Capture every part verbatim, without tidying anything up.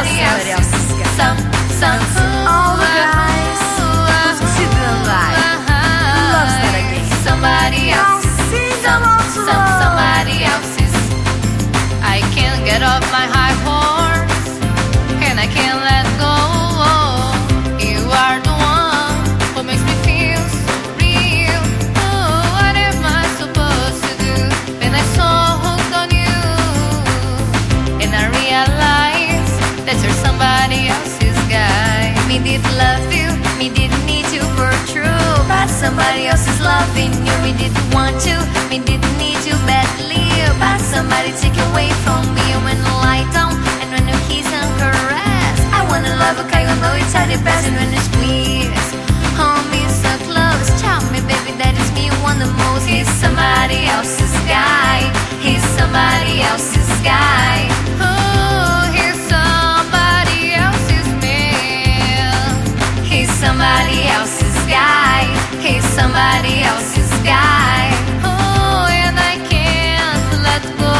somebody else's guy. Some, some, all the guys who's considered alive. Who loves that again? Somebody else's, some, some, somebody else's. I can't get off my high horse, and I can't let go. You are the one who makes me feel so real. Oh, what am I supposed to do when I so hooked on you? And I realize that you're somebody else's guy. Me did love you, me didn't need you for true, but somebody else is loving you. Me didn't want you, me didn't need you badly, but somebody take away from me. When you lie down and when you kiss and caress, I wanna love a guy who know it's at the best. And when you squeeze, hold me so close, tell me baby that it's me you want the most. He's somebody else's guy, he's somebody else's guy. Oh, he's somebody else's man. He's somebody else's guy, he's somebody else's guy. Oh, and I can't let go.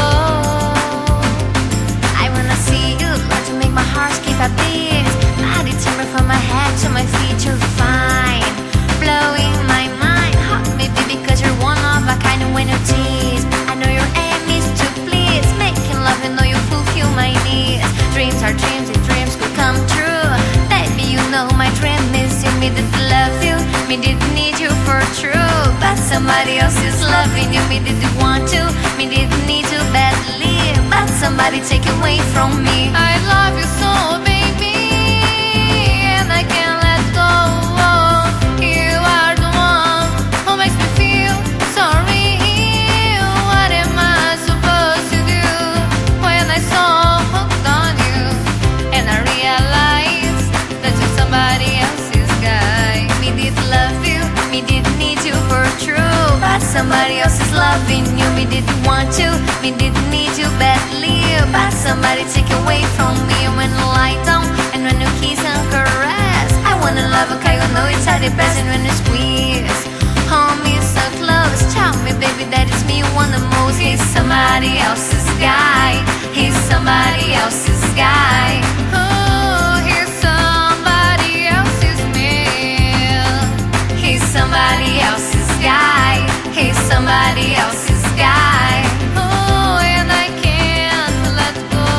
I wanna see you, love to make my heart skip a beat. I determined from my head to my feet, you're fine, blowing my mind. Hug me baby cause you're one of a kind, and when you tease, I know your aim is to please. Making love and know you fulfill my needs. Dreams are dreams, and dreams could come true. Baby, you know my dream is you. Me didn't love you, me didn't need you for true, but somebody else is loving you. Me didn't want to, me didn't need you badly, but somebody take away from me. I love you so baby, and I can't let go. You are the one who makes me feel so real. What am I supposed to do when I so hooked on you? And I realize that you're somebody else's guy. Me did love you, me didn't need you for true, but somebody else is loving you. Me didn't want to, me didn't need you badly, but somebody take away from me. When you lie down and when you kiss and caress, I wanna love a guy who know it's at the best. And when you squeeze, hold me so close, tell me baby that it's me you want the most. He's somebody else's guy, he's somebody else's guy. Oh, he's somebody else's man. He's somebody else's guy, he's somebody else's guy. Oh, and I can't let go.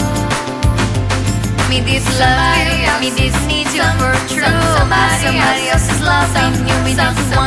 Me did love you, me did need you for true, but somebody else is loving you. Me didn't